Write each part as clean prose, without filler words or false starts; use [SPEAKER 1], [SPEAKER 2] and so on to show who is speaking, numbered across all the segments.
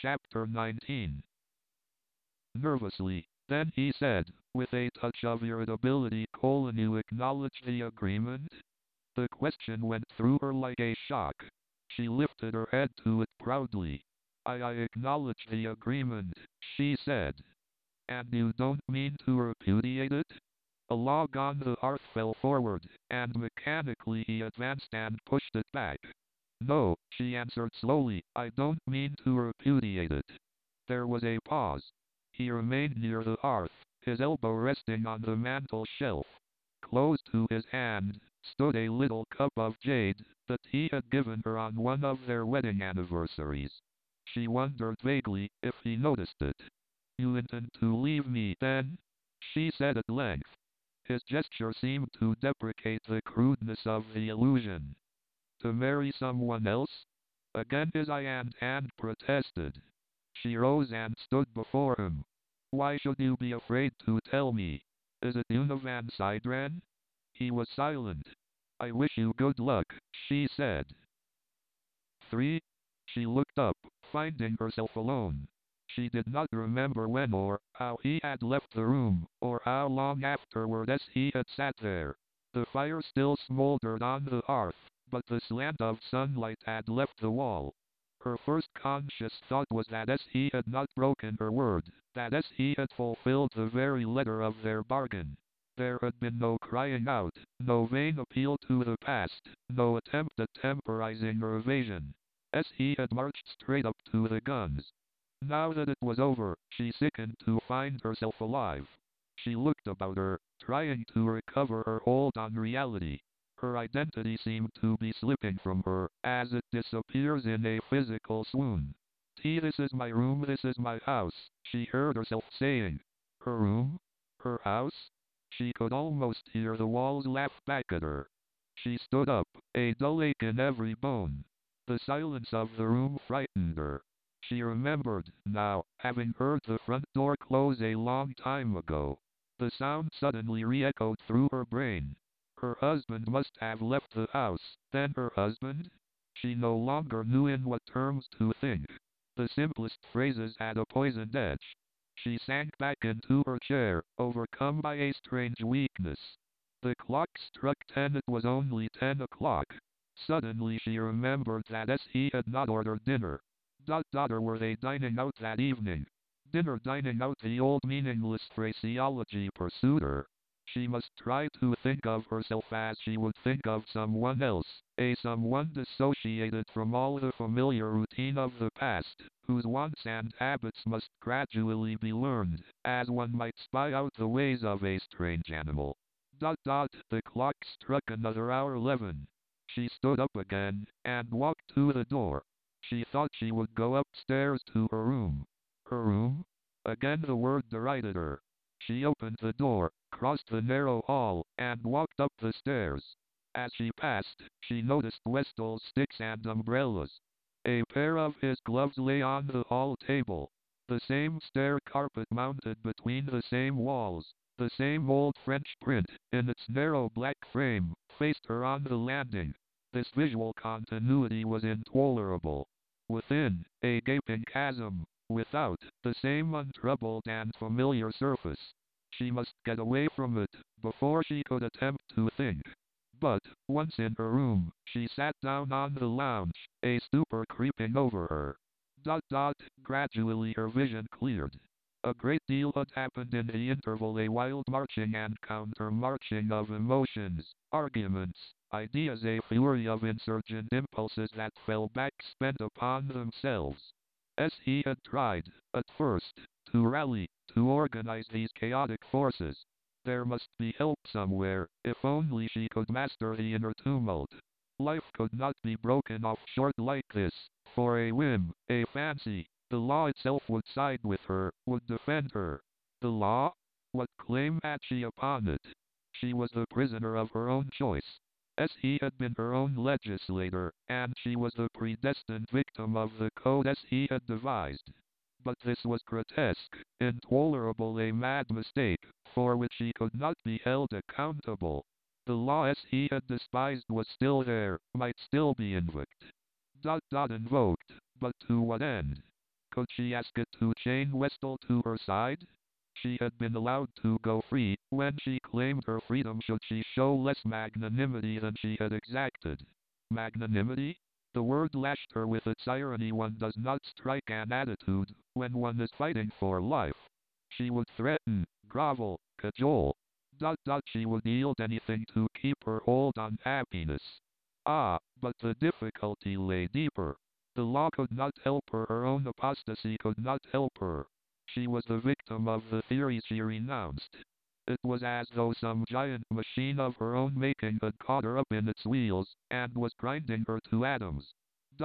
[SPEAKER 1] Chapter 19. Nervously, then he said, with a touch of irritability, "You acknowledge the agreement?" The question went through her like a shock. She lifted her head to it proudly. I acknowledge the agreement," she said. "And you don't mean to repudiate it?" A log on the hearth fell forward, and mechanically he advanced and pushed it back. "No," she answered slowly, "I don't mean to repudiate it." There was a pause. He remained near the hearth, his elbow resting on the mantel shelf. Close to his hand stood a little cup of jade that he had given her on one of their wedding anniversaries. She wondered vaguely if he noticed it. "You intend to leave me, then?" she said at length. His gesture seemed to deprecate the crudeness of the illusion. "To marry someone else?" Again his eye and hand protested. She rose and stood before him. "Why should you be afraid to tell me? Is it Una Van Sidran?" He was silent. "I wish you good luck," she said. 3. She looked up, finding herself alone. She did not remember when or how he had left the room, or how long afterward as he had sat there. The fire still smoldered on the hearth, but the slant of sunlight had left the wall. Her first conscious thought was that as he had not broken her word, that as he had fulfilled the very letter of their bargain. There had been no crying out, no vain appeal to the past, no attempt at temporizing or evasion. As he had marched straight up to the guns. Now that it was over, she sickened to find herself alive. She looked about her, trying to recover her hold on reality. Her identity seemed to be slipping from her, as it disappears in a physical swoon. "This is my room, this is my house," she heard herself saying. Her room? Her house? She could almost hear the walls laugh back at her. She stood up, a dull ache in every bone. The silence of the room frightened her. She remembered, now, having heard the front door close a long time ago. The sound suddenly re-echoed through her brain. Her husband must have left the house. Then her husband? She no longer knew in what terms to think. The simplest phrases had a poisoned edge. She sank back into her chair, overcome by a strange weakness. The clock struck 10. It was only 10 o'clock. Suddenly she remembered that as he had not ordered dinner. Or were they dining out that evening? Dinner, dining out, the old meaningless phraseology pursued her. She must try to think of herself as she would think of someone else, a someone dissociated from all the familiar routine of the past, whose wants and habits must gradually be learned, as one might spy out the ways of a strange animal. The clock struck another hour. 11. She stood up again, and walked to the door. She thought she would go upstairs to her room. Her room? Again the word derided her. She opened the door, crossed the narrow hall, and walked up the stairs. As she passed, she noticed Westall's sticks and umbrellas. A pair of his gloves lay on the hall table. The same stair carpet mounted between the same walls. The same old French print, in its narrow black frame, faced her on the landing. This visual continuity was intolerable. Within, a gaping chasm. Without, the same untroubled and familiar surface. She must get away from it, before she could attempt to think. But, once in her room, she sat down on the lounge, a stupor creeping over her. Gradually her vision cleared. A great deal had happened in the interval, a wild marching and counter-marching of emotions, arguments, ideas, a fury of insurgent impulses that fell back spent upon themselves. As he had tried, at first, to rally, to organize these chaotic forces. There must be help somewhere, if only she could master the inner tumult. Life could not be broken off short like this, for a whim, a fancy. The law itself would side with her, would defend her. The law? What claim had she upon it? She was the prisoner of her own choice. As he had been her own legislator, and she was the predestined victim of the code as he had devised. But this was grotesque, intolerable, a mad mistake, for which he could not be held accountable. The law as he had despised was still there, might still be invoked. Invoked, but to what end? Could she ask it to chain Westall to her side? She had been allowed to go free. When she claimed her freedom, should she show less magnanimity than she had exacted? Magnanimity? The word lashed her with its irony. One does not strike an attitude when one is fighting for life. She would threaten, grovel, cajole. She would yield anything to keep her hold on happiness. Ah, but the difficulty lay deeper. The law could not help her. Her own apostasy could not help her. She was the victim of the theories she renounced. It was as though some giant machine of her own making had caught her up in its wheels, and was grinding her to atoms.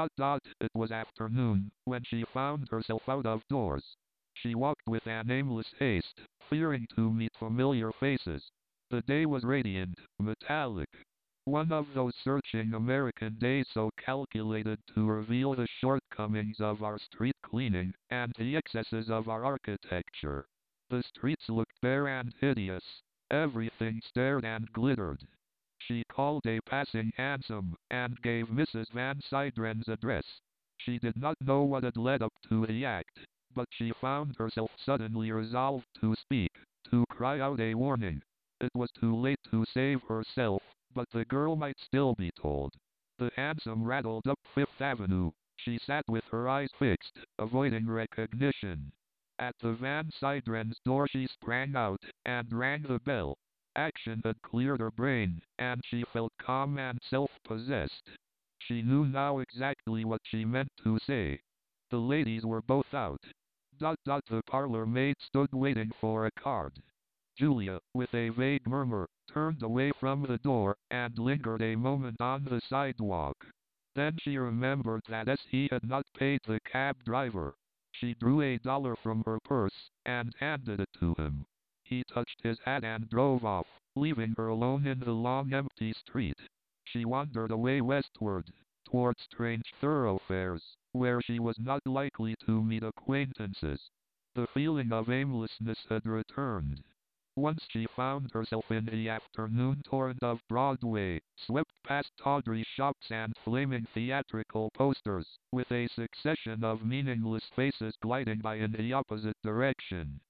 [SPEAKER 1] It was afternoon, when she found herself out of doors. She walked with an aimless haste, fearing to meet familiar faces. The day was radiant, metallic. One of those searching American days so calculated to reveal the shortcomings of our street cleaning and the excesses of our architecture. The streets looked bare and hideous. Everything stared and glittered. She called a passing hansom, and gave Mrs. Van Sidren's address. She did not know what had led up to the act, but she found herself suddenly resolved to speak, to cry out a warning. It was too late to save herself, but the girl might still be told. The hansom rattled up Fifth Avenue. She sat with her eyes fixed, avoiding recognition. At the Van Sidren's door she sprang out, and rang the bell. Action had cleared her brain, and she felt calm and self-possessed. She knew now exactly what she meant to say. The ladies were both out. The parlor maid stood waiting for a card. Julia, with a vague murmur, turned away from the door, and lingered a moment on the sidewalk. Then she remembered that as he had not paid the cab driver. She drew $1 from her purse, and handed it to him. He touched his hat and drove off, leaving her alone in the long empty street. She wandered away westward, toward strange thoroughfares, where she was not likely to meet acquaintances. The feeling of aimlessness had returned. Once she found herself in the afternoon torrent of Broadway, swept past tawdry shops and flaming theatrical posters, with a succession of meaningless faces gliding by in the opposite direction.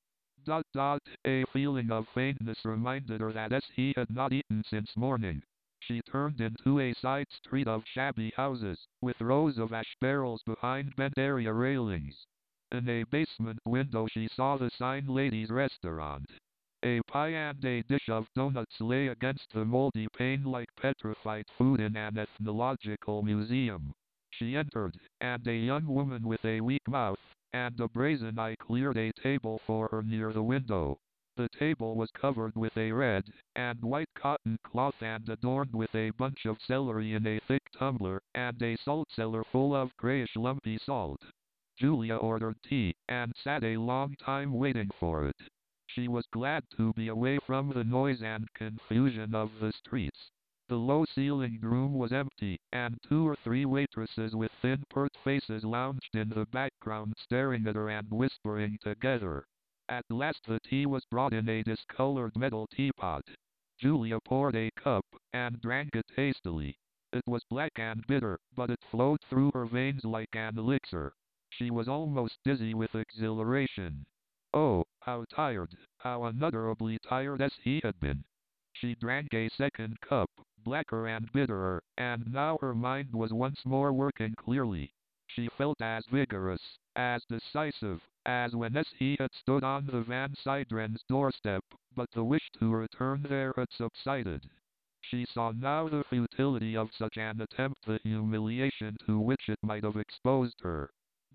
[SPEAKER 1] A feeling of faintness reminded her that as he had not eaten since morning. She turned into a side street of shabby houses, with rows of ash barrels behind bent area railings. In a basement window she saw the sign Ladies' Restaurant. A pie and a dish of donuts lay against the moldy pane like petrified food in an ethnological museum. She entered, and a young woman with a weak mouth and a brazen eye cleared a table for her near the window. The table was covered with a red and white cotton cloth and adorned with a bunch of celery in a thick tumbler, and a salt cellar full of grayish lumpy salt. Julia ordered tea, and sat a long time waiting for it. She was glad to be away from the noise and confusion of the streets. The low-ceilinged room was empty, and 2 or 3 waitresses with thin pert faces lounged in the background staring at her and whispering together. At last the tea was brought in a discolored metal teapot. Julia poured a cup, and drank it hastily. It was black and bitter, but it flowed through her veins like an elixir. She was almost dizzy with exhilaration. Oh, how tired, how unutterably tired as he had been. She drank a second cup, blacker and bitterer, and now her mind was once more working clearly. She felt as vigorous, as decisive, as when he had stood on the Van Sidren's doorstep, but the wish to return there had subsided. She saw now the futility of such an attempt, the humiliation to which it might have exposed her.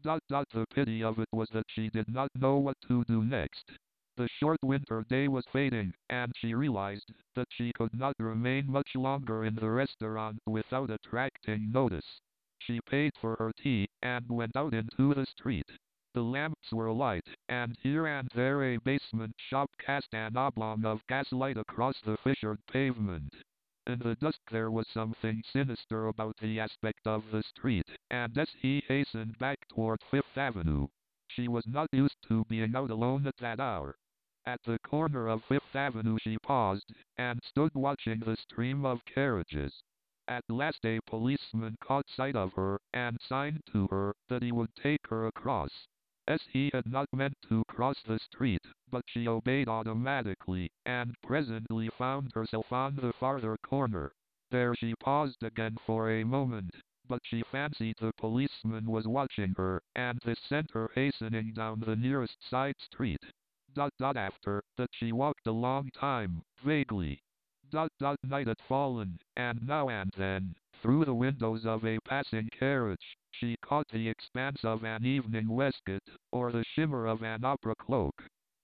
[SPEAKER 1] The pity of it was that she did not know what to do next. The short winter day was fading, and she realized that she could not remain much longer in the restaurant without attracting notice. She paid for her tea, and went out into the street. The lamps were alight, and here and there a basement shop cast an oblong of gaslight across the fissured pavement. In the dusk there was something sinister about the aspect of the street, and as he hastened back toward Fifth Avenue, she was not used to being out alone at that hour. At the corner of Fifth Avenue she paused, and stood watching the stream of carriages. At last a policeman caught sight of her, and signed to her that he would take her across. As he had not meant to cross the street, but she obeyed automatically, and presently found herself on the farther corner. There she paused again for a moment, but she fancied the policeman was watching her, and this sent her hastening down the nearest side street. After that she walked a long time, vaguely. Night had fallen, and now and then, through the windows of a passing carriage, she caught the expanse of an evening waistcoat, or the shimmer of an opera cloak.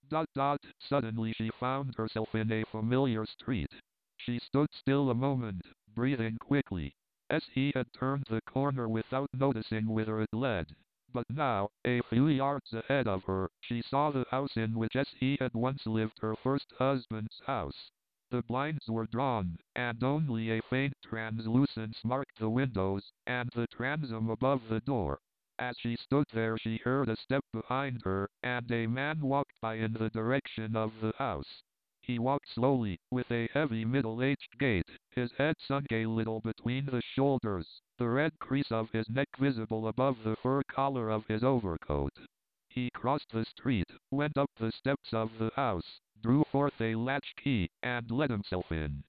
[SPEAKER 1] Suddenly she found herself in a familiar street. She stood still a moment, breathing quickly. As he had turned the corner without noticing whither it led. But now, a few yards ahead of her, she saw the house in which he had once lived, her first husband's house. The blinds were drawn, and only a faint translucence marked the windows, and the transom above the door. As she stood there she heard a step behind her, and a man walked by in the direction of the house. He walked slowly, with a heavy middle-aged gait, his head sunk a little between the shoulders, the red crease of his neck visible above the fur collar of his overcoat. He crossed the street, went up the steps of the house, drew forth a latchkey, and let himself in.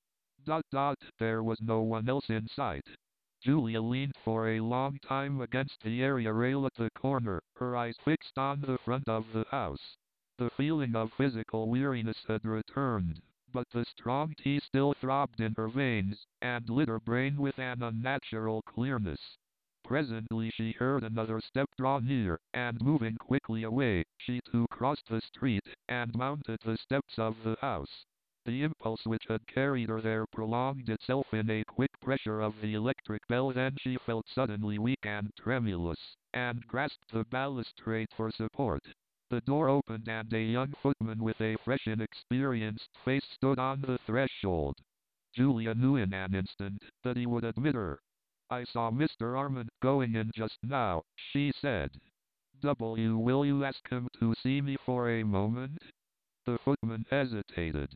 [SPEAKER 1] There was no one else in sight. Julia leaned for a long time against the area rail at the corner, her eyes fixed on the front of the house. The feeling of physical weariness had returned, but the strong tea still throbbed in her veins, and lit her brain with an unnatural clearness. Presently she heard another step draw near, and moving quickly away, she too crossed the street, and mounted the steps of the house. The impulse which had carried her there prolonged itself in a quick pressure of the electric bell. Then she felt suddenly weak and tremulous, and grasped the balustrade for support. The door opened and a young footman with a fresh inexperienced face stood on the threshold. Julia knew in an instant that he would admit her. "I saw Mr. Armand going in just now," she said. Will you ask him to see me for a moment?" The footman hesitated.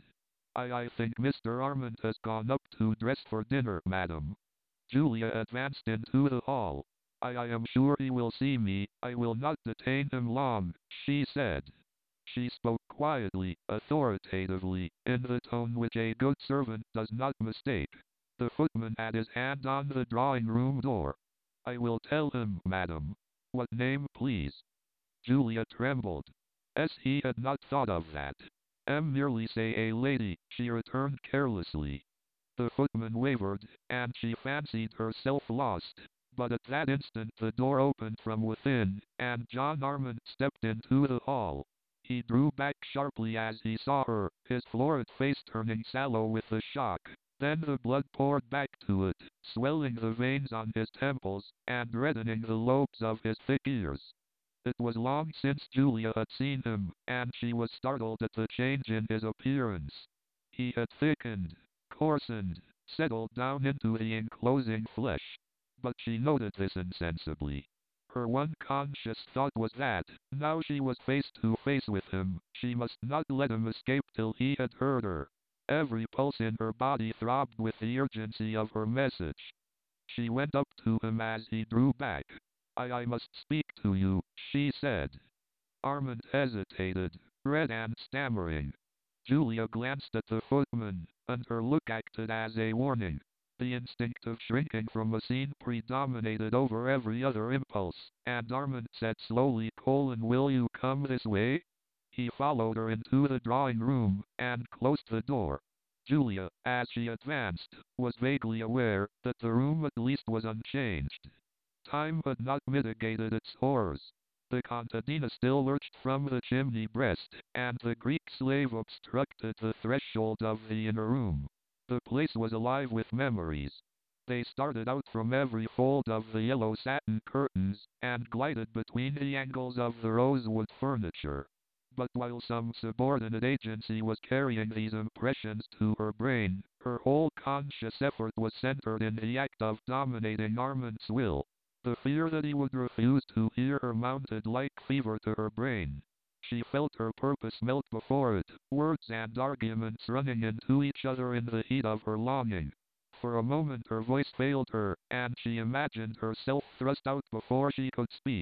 [SPEAKER 1] I think Mr. Armand has gone up to dress for dinner, madam." Julia advanced into the hall. I am sure he will see me. I will not detain him long," she said. She spoke quietly, authoritatively, in the tone which a good servant does not mistake. The footman had his hand on the drawing-room door. "I will tell him, madam." "What name, please?" Julia trembled. As he had not thought of that. Merely say a lady," she returned carelessly. The footman wavered, and she fancied herself lost. But at that instant the door opened from within, and John Armand stepped into the hall. He drew back sharply as he saw her, his florid face turning sallow with the shock. Then the blood poured back to it, swelling the veins on his temples, and reddening the lobes of his thick ears. It was long since Julia had seen him, and she was startled at the change in his appearance. He had thickened, coarsened, settled down into the enclosing flesh. But she noted this insensibly. Her one conscious thought was that, now she was face to face with him, she must not let him escape till he had heard her. Every pulse in her body throbbed with the urgency of her message. She went up to him as he drew back. I must speak to you," she said. Armand hesitated, red and stammering. Julia glanced at the footman, and her look acted as a warning. The instinct of shrinking from a scene predominated over every other impulse, and Armand said slowly, "Will you come this way?" He followed her into the drawing-room, and closed the door. Julia, as she advanced, was vaguely aware that the room at least was unchanged. Time had not mitigated its horrors. The contadina still lurched from the chimney breast, and the Greek slave obstructed the threshold of the inner room. The place was alive with memories. They started out from every fold of the yellow satin curtains, and glided between the angles of the rosewood furniture. But while some subordinate agency was carrying these impressions to her brain, her whole conscious effort was centered in the act of dominating Armand's will. The fear that he would refuse to hear her mounted like fever to her brain. She felt her purpose melt before it, words and arguments running into each other in the heat of her longing. For a moment her voice failed her, and she imagined herself thrust out before she could speak.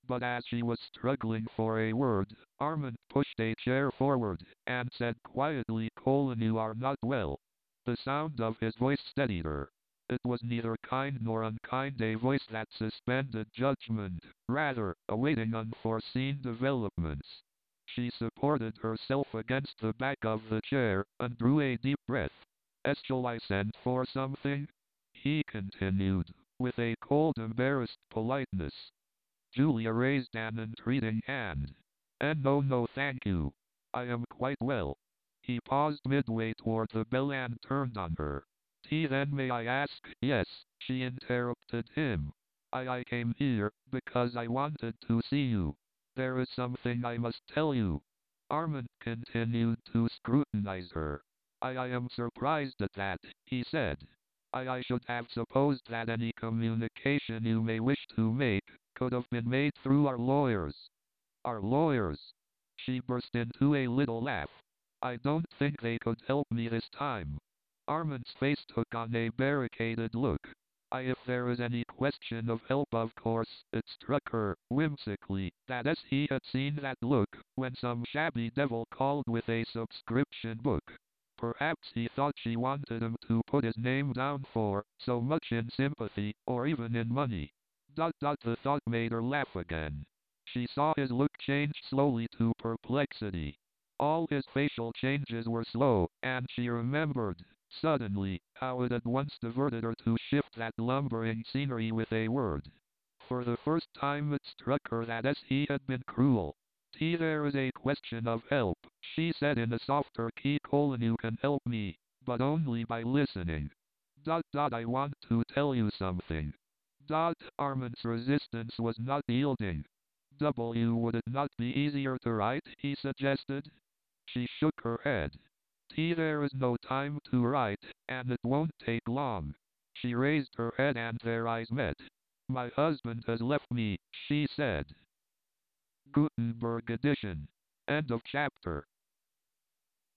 [SPEAKER 1] But as she was struggling for a word, Armand pushed a chair forward and said quietly, Colin, you are not well. The sound of his voice steadied her. It was neither kind nor unkind, a voice that suspended judgment, rather, awaiting unforeseen developments. She supported herself against the back of the chair and drew a deep breath. Shall I send for something? He continued, with a cold, embarrassed politeness. Julia raised an entreating hand. And no, no, thank you. I am quite well. He paused midway toward the bell and turned on her. Tea then, may I ask? Yes, she interrupted him. I came here because I wanted to see you. There is something I must tell you. Armand continued to scrutinize her. I am surprised at that, he said. I should have supposed that any communication you may wish to make could have been made through our lawyers. Our lawyers? She burst into a little laugh. I don't think they could help me this time. Armand's face took on a barricaded look. If there is any question of help, of course, it struck her, whimsically, that as he had seen that look when some shabby devil called with a subscription book. Perhaps he thought she wanted him to put his name down for so much in sympathy, or even in money. The thought made her laugh again. She saw his look change slowly to perplexity. All his facial changes were slow, and she remembered, suddenly, how it had once diverted her to shift that lumbering scenery with a word. For the first time it struck her that as he had been cruel. There is a question of help, she said in a softer key. Colin, you can help me, but only by listening. I want to tell you something. Armand's resistance was not yielding. Would it not be easier to write, he suggested. She shook her head. There is no time to write, and it won't take long. She raised her head and their eyes met. My husband has left me, she said. Gutenberg edition. End of chapter.